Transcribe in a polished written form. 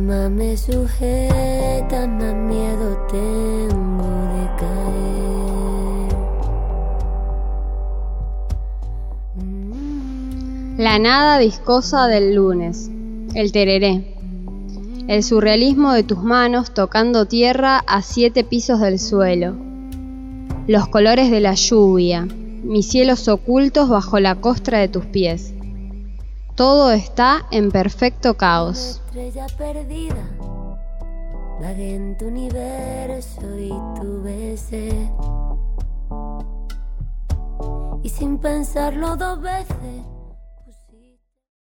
más me sujeta, más miedo tengo de caer. La nada viscosa del lunes, el tereré. El surrealismo de tus manos tocando tierra a 7 pisos del suelo. Los colores de la lluvia, mis cielos ocultos bajo la costra de tus pies. Todo está en perfecto caos. Una estrella perdida, vagué en tu universo y tu besé. Y sin pensarlo 2 veces